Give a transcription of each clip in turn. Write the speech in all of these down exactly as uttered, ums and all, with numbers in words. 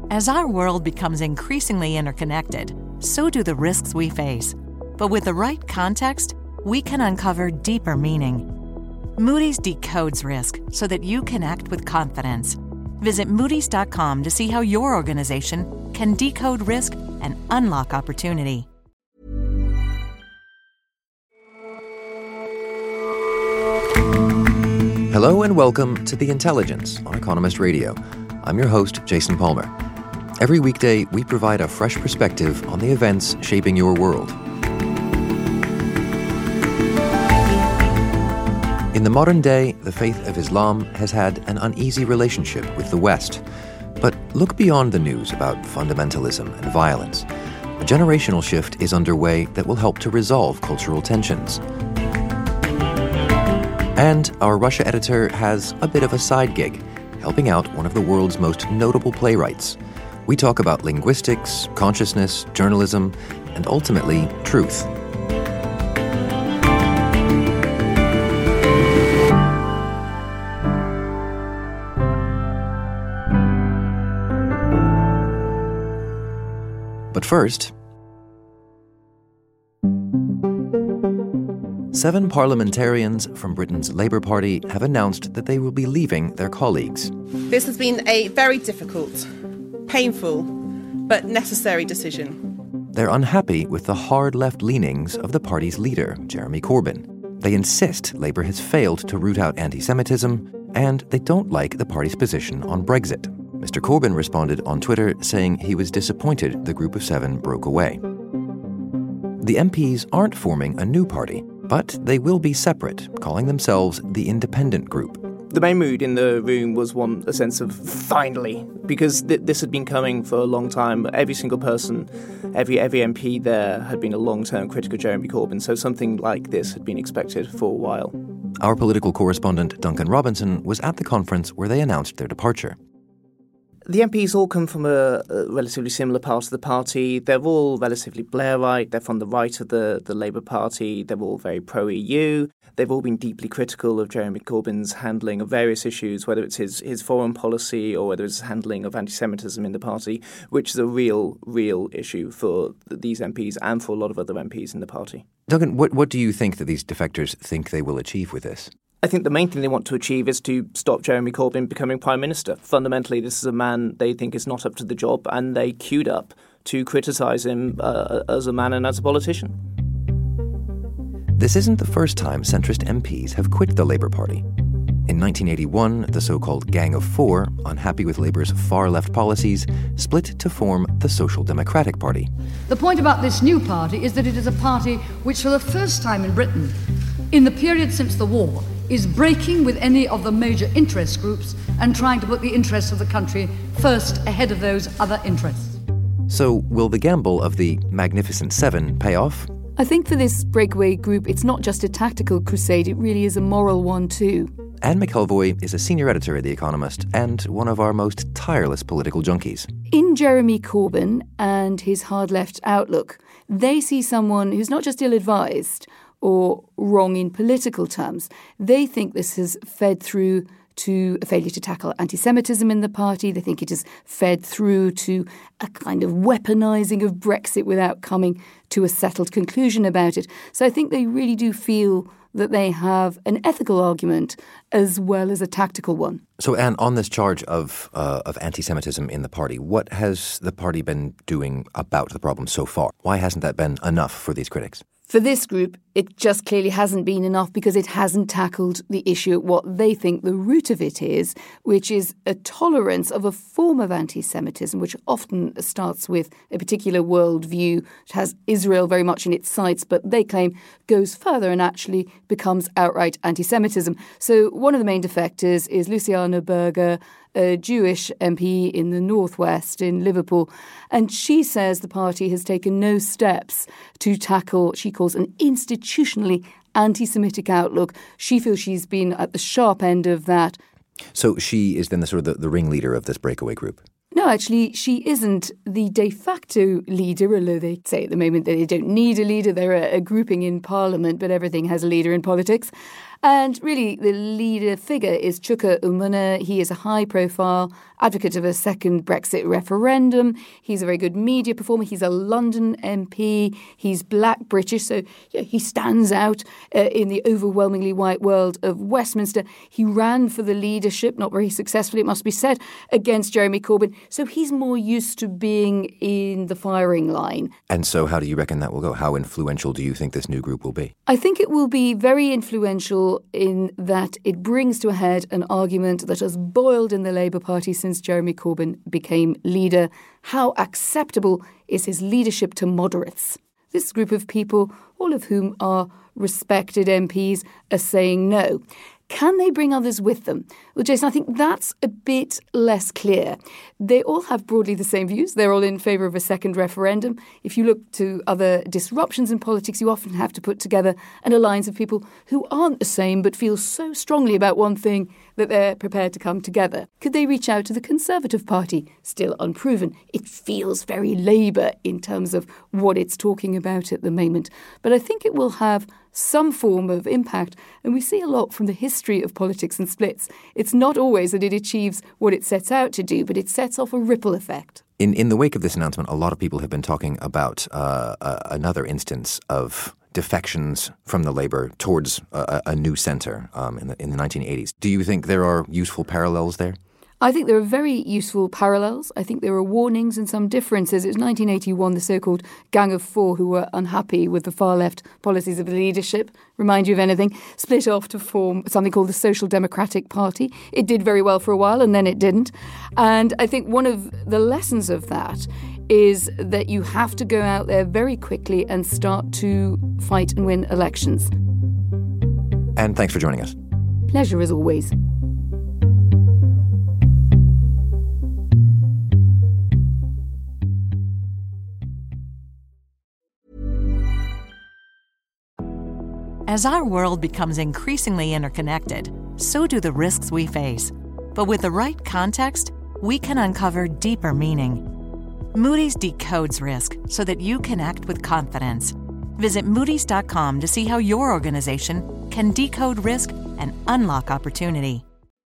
As our world becomes increasingly interconnected, so do the risks we face. But with the right context, we can uncover deeper meaning. Moody's decodes risk so that you can act with confidence. Visit Moody's dot com to see how your organization can decode risk and unlock opportunity. Hello and welcome to The Intelligence on Economist Radio. I'm your host, Jason Palmer. Every weekday, we provide a fresh perspective on the events shaping your world. In the modern day, the faith of Islam has had an uneasy relationship with the West. But look beyond the news about fundamentalism and violence. A generational shift is underway that will help to resolve cultural tensions. And our Russia editor has a bit of a side gig, helping out one of the world's most notable playwrights. We talk about linguistics, consciousness, journalism, and ultimately, truth. But first, seven parliamentarians from Britain's Labour Party have announced that they will be leaving their colleagues. This has been a very difficult, painful, but necessary decision. They're unhappy with the hard left leanings of the party's leader, Jeremy Corbyn. They insist Labour has failed to root out anti-Semitism, and they don't like the party's position on Brexit. Mister Corbyn responded on Twitter saying he was disappointed the group of seven broke away. The M Ps aren't forming a new party, but they will be separate, calling themselves the Independent Group. The main mood in the room was one, a sense of finally, because th- this had been coming for a long time. Every single person, every every M P there had been a long-term critic of Jeremy Corbyn, so something like this had been expected for a while. Our political correspondent, Duncan Robinson, was at the conference where they announced their departure. The M Ps all come from a, a relatively similar part of the party. They're all relatively Blairite. They're from the right of the, the Labour Party. They're all very pro-E U. They've all been deeply critical of Jeremy Corbyn's handling of various issues, whether it's his, his foreign policy or whether it's his handling of anti-Semitism in the party, which is a real, real issue for these M Ps and for a lot of other M Ps in the party. Duncan, what, what do you think that these defectors think they will achieve with this? I think the main thing they want to achieve is to stop Jeremy Corbyn becoming Prime Minister. Fundamentally, this is a man they think is not up to the job, and they queued up to criticise him uh, as a man and as a politician. This isn't the first time centrist M Ps have quit the Labour Party. In nineteen eighty-one, the so-called Gang of Four, unhappy with Labour's far-left policies, split to form the Social Democratic Party. The point about this new party is that it is a party which, for the first time in Britain, in the period since the war, is breaking with any of the major interest groups and trying to put the interests of the country first ahead of those other interests. So, will the gamble of the Magnificent Seven pay off? I think for this breakaway group, it's not just a tactical crusade, it really is a moral one too. Anne McElvoy is a senior editor at The Economist and one of our most tireless political junkies. In Jeremy Corbyn and his hard-left outlook, they see someone who's not just ill-advised or wrong in political terms. They think this has fed through to a failure to tackle anti-Semitism in the party. They think it has fed through to a kind of weaponising of Brexit without coming to a settled conclusion about it. So I think they really do feel that they have an ethical argument as well as a tactical one. So, Anne, on this charge of uh, of anti-Semitism in the party, what has the party been doing about the problem so far? Why hasn't that been enough for these critics? For this group, it just clearly hasn't been enough because it hasn't tackled the issue at what they think the root of it is, which is a tolerance of a form of anti-Semitism, which often starts with a particular worldview, which has Israel very much in its sights, but they claim goes further and actually becomes outright anti-Semitism. So one of the main defectors is Luciana Berger, a Jewish M P in the northwest in Liverpool, and she says the party has taken no steps to tackle, she calls, an institutionally anti-Semitic outlook. She feels she's been at the sharp end of that. So she is then the sort of the, the ringleader of this breakaway group? No, actually, she isn't the de facto leader, although they say at the moment that they don't need a leader. They're a, a grouping in Parliament, but everything has a leader in politics. And really, the leader figure is Chuka Umunna. He is a high-profile advocate of a second Brexit referendum. He's a very good media performer. He's a London M P. He's black British, so yeah, he stands out uh, in the overwhelmingly white world of Westminster. He ran for the leadership, not very successfully, it must be said, against Jeremy Corbyn. So he's more used to being in the firing line. And so how do you reckon that will go? How influential do you think this new group will be? I think it will be very influential in that it brings to a head an argument that has boiled in the Labour Party since Jeremy Corbyn became leader. How acceptable is his leadership to moderates? This group of people, all of whom are respected M Ps, are saying no. Can they bring others with them? Well, Jason, I think that's a bit less clear. They all have broadly the same views. They're all in favour of a second referendum. If you look to other disruptions in politics, you often have to put together an alliance of people who aren't the same but feel so strongly about one thing that they're prepared to come together. Could they reach out to the Conservative Party? Still unproven. It feels very Labour in terms of what it's talking about at the moment. But I think it will have some form of impact. And we see a lot from the history of politics and splits. It's not always that it achieves what it sets out to do, but it sets off a ripple effect. In in the wake of this announcement, a lot of people have been talking about uh, uh, another instance of defections from the Labour towards a, a new centre um, in the in the nineteen eighties. Do you think there are useful parallels there? I think there are very useful parallels. I think there are warnings and some differences. It was nineteen eighty-one, the so-called Gang of Four who were unhappy with the far-left policies of the leadership, remind you of anything, split off to form something called the Social Democratic Party. It did very well for a while and then it didn't. And I think one of the lessons of that is that you have to go out there very quickly and start to fight and win elections. And thanks for joining us. Pleasure as always. As our world becomes increasingly interconnected, so do the risks we face. But with the right context, we can uncover deeper meaning. Moody's decodes risk so that you connect with confidence. Visit Moody's dot com to see how your organization can decode risk and unlock opportunity.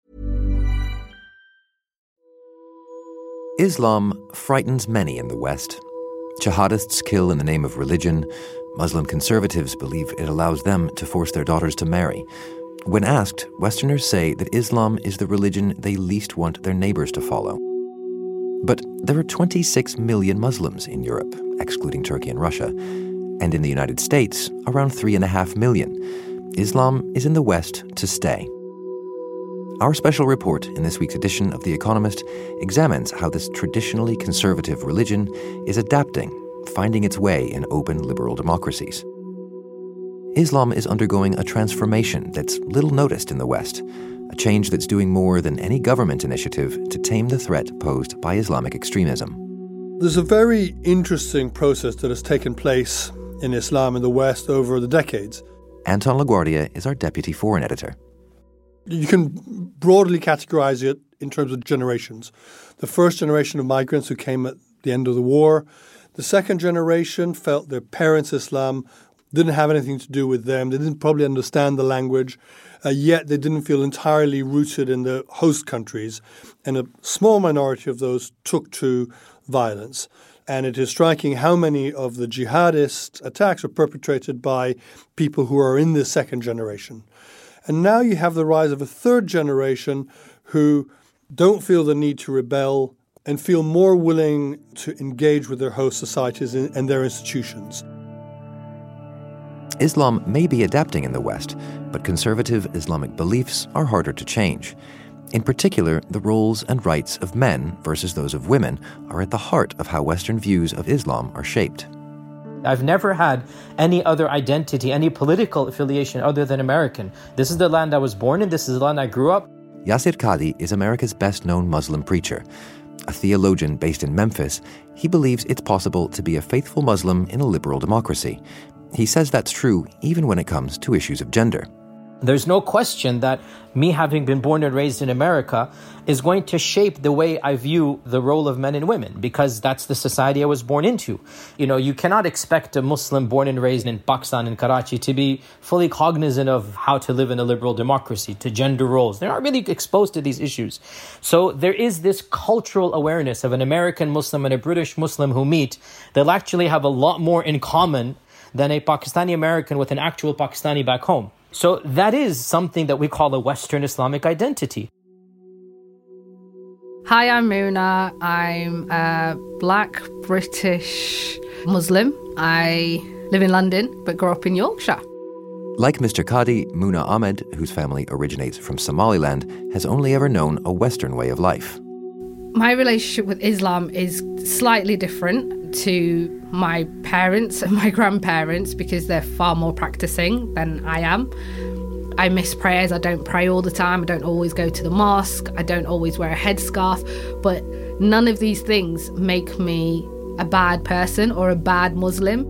Islam frightens many in the West. Jihadists kill in the name of religion. Muslim conservatives believe it allows them to force their daughters to marry. When asked, Westerners say that Islam is the religion they least want their neighbors to follow. But there are twenty-six million Muslims in Europe, excluding Turkey and Russia, and in the United States, around three and a half million. Islam is in the West to stay. Our special report in this week's edition of The Economist examines how this traditionally conservative religion is adapting, finding its way in open liberal democracies. Islam is undergoing a transformation that's little noticed in the West, a change that's doing more than any government initiative to tame the threat posed by Islamic extremism. There's a very interesting process that has taken place in Islam in the West over the decades. Anton LaGuardia is our deputy foreign editor. You can broadly categorize it in terms of generations. The first generation of migrants who came at the end of the war. The second generation felt their parents' Islam didn't have anything to do with them. They didn't probably understand the language, uh, yet they didn't feel entirely rooted in the host countries. And a small minority of those took to violence. And it is striking how many of the jihadist attacks are perpetrated by people who are in the second generation. And now you have the rise of a third generation who don't feel the need to rebel and feel more willing to engage with their host societies and their institutions. Islam may be adapting in the West, but conservative Islamic beliefs are harder to change. In particular, the roles and rights of men versus those of women are at the heart of how Western views of Islam are shaped. I've never had any other identity, any political affiliation other than American. This is the land I was born in. This is the land I grew up. Yasir Qadhi is America's best-known Muslim preacher. A theologian based in Memphis, he believes it's possible to be a faithful Muslim in a liberal democracy. He says that's true even when it comes to issues of gender. There's no question that me having been born and raised in America is going to shape the way I view the role of men and women, because that's the society I was born into. You know, you cannot expect a Muslim born and raised in Pakistan, in Karachi, to be fully cognizant of how to live in a liberal democracy, to gender roles. They're not really exposed to these issues. So there is this cultural awareness of an American Muslim and a British Muslim who meet. They'll actually have a lot more in common than a Pakistani American with an actual Pakistani back home. So that is something that we call a Western Islamic identity. Hi, I'm Muna. I'm a black British Muslim. I live in London but grew up in Yorkshire. Like Mister Qadi, Muna Ahmed, whose family originates from Somaliland, has only ever known a Western way of life. My relationship with Islam is slightly different to my parents and my grandparents because they're far more practicing than I am. I miss prayers. I don't pray all the time. I don't always go to the mosque. I don't always wear a headscarf. But none of these things make me a bad person or a bad Muslim.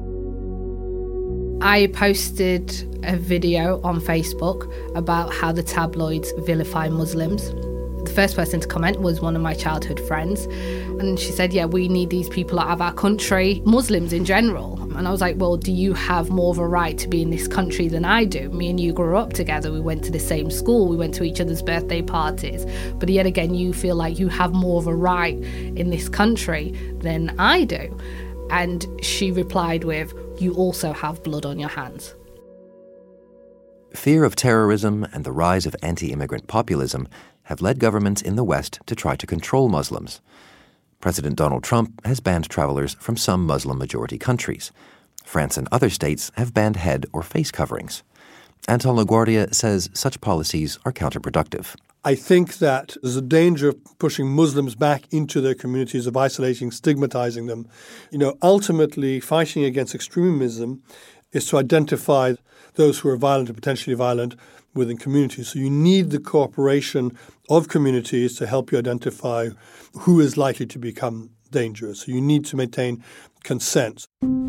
I posted a video on Facebook about how the tabloids vilify Muslims. The first person to comment was one of my childhood friends. And she said, yeah, we need these people out of our country, Muslims in general. And I was like, well, do you have more of a right to be in this country than I do? Me and you grew up together. We went to the same school. We went to each other's birthday parties. But yet again, you feel like you have more of a right in this country than I do. And she replied with, you also have blood on your hands. Fear of terrorism and the rise of anti-immigrant populism have led governments in the West to try to control Muslims. President Donald Trump has banned travelers from some Muslim-majority countries. France and other states have banned head or face coverings. Anton LaGuardia says such policies are counterproductive. I think that there's a danger of pushing Muslims back into their communities, of isolating, stigmatizing them. You know, ultimately, fighting against extremism is to identify those who are violent and potentially violent within communities. So you need the cooperation of communities to help you identify who is likely to become dangerous. So you need to maintain consent.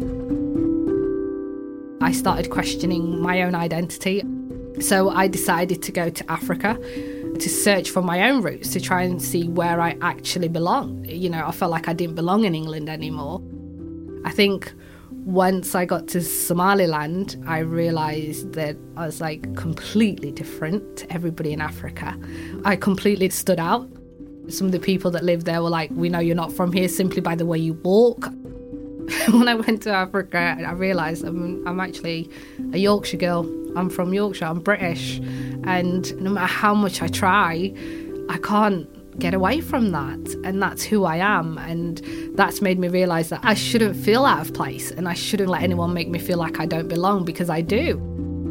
I started questioning my own identity. So I decided to go to Africa to search for my own roots, to try and see where I actually belong. You know, I felt like I didn't belong in England anymore. I think once I got to Somaliland, I realised that I was like completely different to everybody in Africa. I completely stood out. Some of the people that lived there were like, we know you're not from here simply by the way you walk. When I went to Africa, I realised I'm, I'm actually a Yorkshire girl. I'm from Yorkshire, I'm British. And no matter how much I try, I can't get away from that. And that's who I am. And that's made me realise that I shouldn't feel out of place and I shouldn't let anyone make me feel like I don't belong, because I do.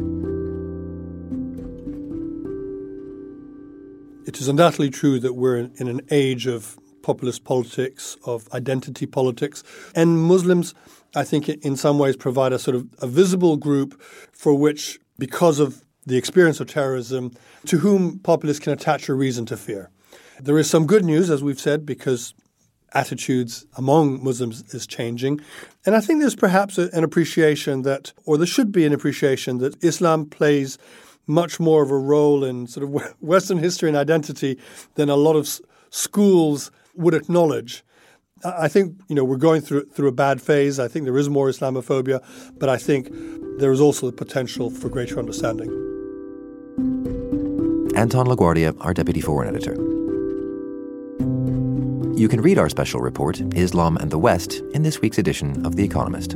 It is undoubtedly true that we're in an age of populist politics, of identity politics. And Muslims, I think, in some ways provide a sort of a visible group for which, because of the experience of terrorism, to whom populists can attach a reason to fear. There is some good news, as we've said, because attitudes among Muslims is changing. And I think there's perhaps a, an appreciation that, or there should be an appreciation that Islam plays much more of a role in sort of Western history and identity than a lot of s- schools would acknowledge. I think, you know, we're going through through a bad phase. I think there is more Islamophobia, but I think there is also the potential for greater understanding. Anton LaGuardia, our Deputy Foreign Editor. You can read our special report, Islam and the West, in this week's edition of The Economist.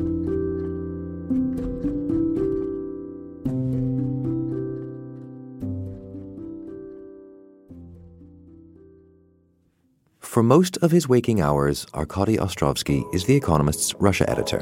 For most of his waking hours, Arkady Ostrovsky is The Economist's Russia editor.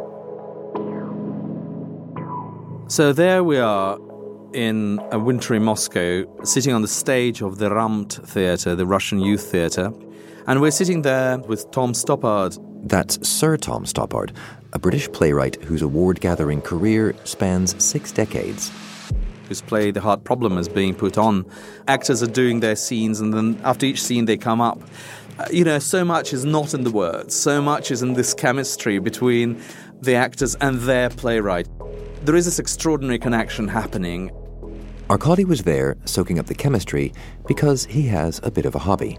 So there we are in a wintry Moscow, sitting on the stage of the Ramt Theatre, the Russian youth theatre. And we're sitting there with Tom Stoppard. That's Sir Tom Stoppard, a British playwright whose award-gathering career spans six decades. Whose play The Heart Problem is being put on. Actors are doing their scenes, and then after each scene they come up. Uh, you know, so much is not in the words. So much is in this chemistry between the actors and their playwright. There is this extraordinary connection happening. Arkady was there soaking up the chemistry because he has a bit of a hobby.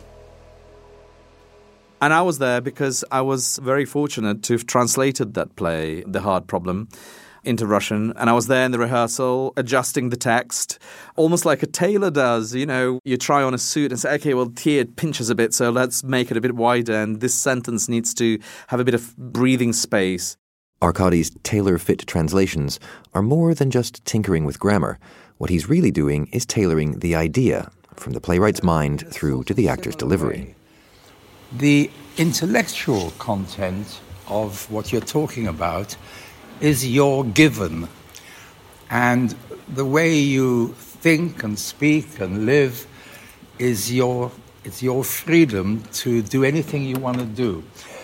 And I was there because I was very fortunate to have translated that play, The Hard Problem, into Russian. And I was there in the rehearsal, adjusting the text, almost like a tailor does. You know, you try on a suit and say, okay, well, here it pinches a bit, so let's make it a bit wider. And this sentence needs to have a bit of breathing space. Arkady's tailor-fit translations are more than just tinkering with grammar. What he's really doing is tailoring the idea from the playwright's mind through to the actor's delivery. The intellectual content of what you're talking about is your given. And the way you think and speak and live is your, it's your freedom to do anything you want to do.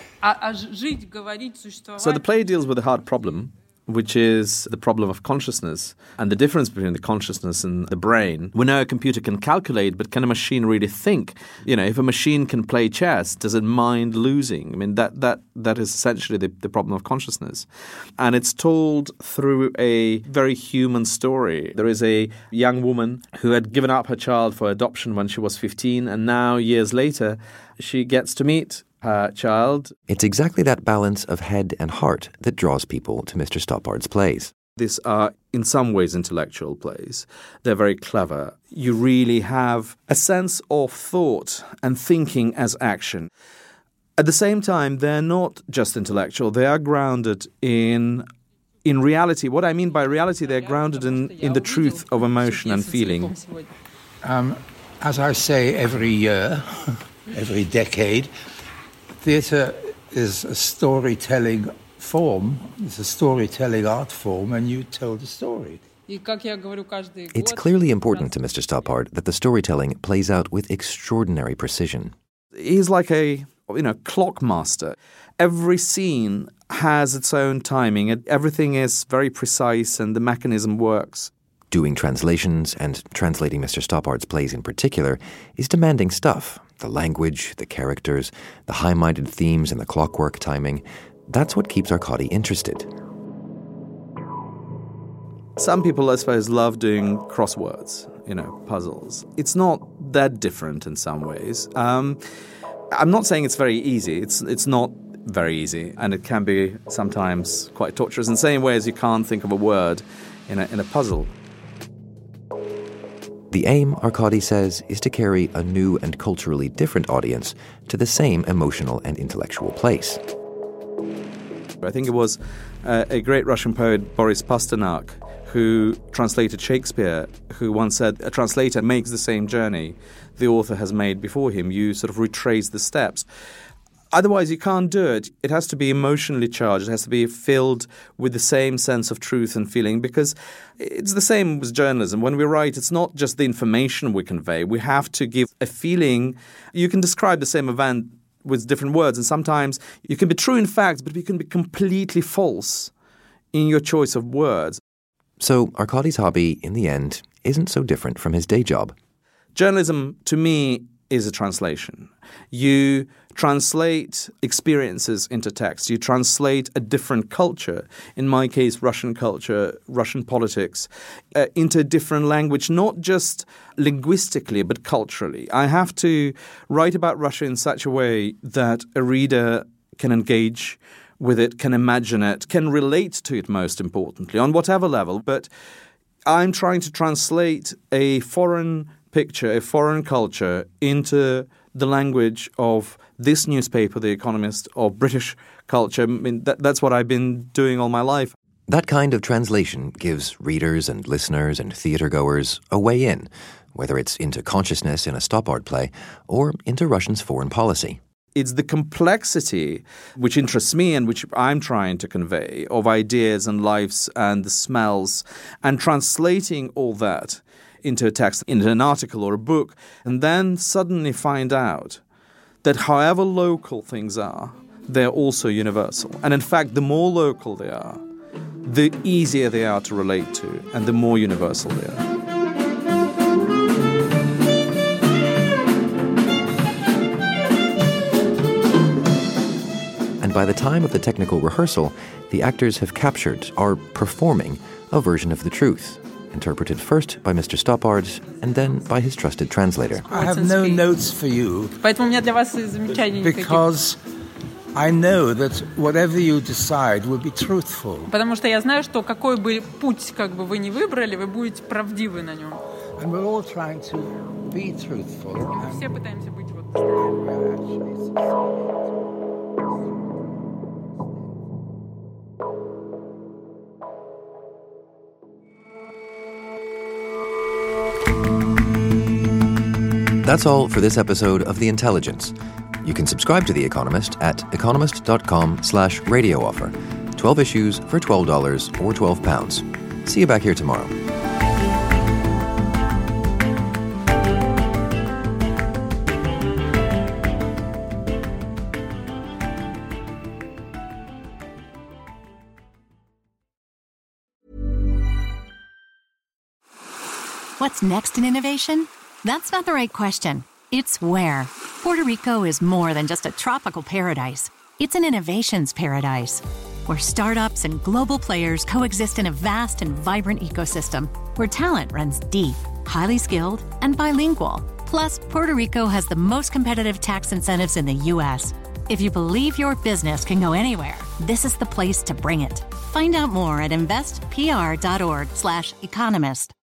So the play deals with a hard problem, which is the problem of consciousness and the difference between the consciousness and the brain. We know a computer can calculate, but can a machine really think? You know, if a machine can play chess, does it mind losing? I mean, that that that is essentially the, the problem of consciousness. And it's told through a very human story. There is a young woman who had given up her child for adoption when she was fifteen, and now, years later, she gets to meet her child. It's exactly that balance of head and heart that draws people to Mister Stoppard's plays. These are, in some ways, intellectual plays. They're very clever. You really have a sense of thought and thinking as action. At the same time, they're not just intellectual. They are grounded in in reality. What I mean by reality, they're grounded in, in the truth of emotion and feeling. Um, as I say every year, every decade, theatre is a storytelling form, it's a storytelling art form, and you tell the story. It's clearly important to Mister Stoppard that the storytelling plays out with extraordinary precision. He's like a, you know, clock master. Every scene has its own timing. Everything is very precise and the mechanism works. Doing translations and translating Mister Stoppard's plays in particular is demanding stuff. The language, the characters, the high-minded themes and the clockwork timing. That's what keeps Arkady interested. Some people, I suppose, love doing crosswords, you know, puzzles. It's not that different in some ways. Um, I'm not saying it's very easy. It's it's not very easy, and it can be sometimes quite torturous in the same way as you can't think of a word in a, in a puzzle. The aim, Arkady says, is to carry a new and culturally different audience to the same emotional and intellectual place. I think it was uh, a great Russian poet, Boris Pasternak, who translated Shakespeare, who once said, a translator makes the same journey the author has made before him. You sort of retrace the steps. Otherwise, you can't do it. It has to be emotionally charged. It has to be filled with the same sense of truth and feeling, because it's the same with journalism. When we write, it's not just the information we convey. We have to give a feeling. You can describe the same event with different words, and sometimes you can be true in facts, but you can be completely false in your choice of words. So Arkady's hobby, in the end, isn't so different from his day job. Journalism, to me, is a translation. You translate experiences into text. You translate a different culture, in my case, Russian culture, Russian politics, uh, into a different language, not just linguistically, but culturally. I have to write about Russia in such a way that a reader can engage with it, can imagine it, can relate to it, most importantly, on whatever level. But I'm trying to translate a foreign picture, a foreign culture, into the language of this newspaper, The Economist, of British culture. I mean, that, that's what I've been doing all my life. That kind of translation gives readers and listeners and theatergoers a way in, whether it's into consciousness in a Stoppard play or into Russia's foreign policy. It's the complexity which interests me and which I'm trying to convey of ideas and lives and the smells, and translating all that into a text, into an article or a book, and then suddenly find out that however local things are, they're also universal. And in fact, the more local they are, the easier they are to relate to, and the more universal they are. And by the time of the technical rehearsal, the actors have captured, are performing, a version of the truth. interpreted first by Mister Stoppard and then by his trusted translator. I have no notes for you because I know that whatever you decide will be truthful. Потому что я знаю, что какой бы путь как бы вы ни выбрали, вы будете правдивы на нем. And we're all trying to be truthful. Мы все пытаемся быть вот. That's all for this episode of The Intelligence. You can subscribe to The Economist at economist.com slash radio offer. twelve issues for twelve dollars or twelve pounds. See you back here tomorrow. What's next in innovation? That's not the right question. It's where. Puerto Rico is more than just a tropical paradise. It's an innovations paradise, where startups and global players coexist in a vast and vibrant ecosystem, where talent runs deep, highly skilled, and bilingual. Plus, Puerto Rico has the most competitive tax incentives in the U S. If you believe your business can go anywhere, this is the place to bring it. Find out more at investpr.org slash economist.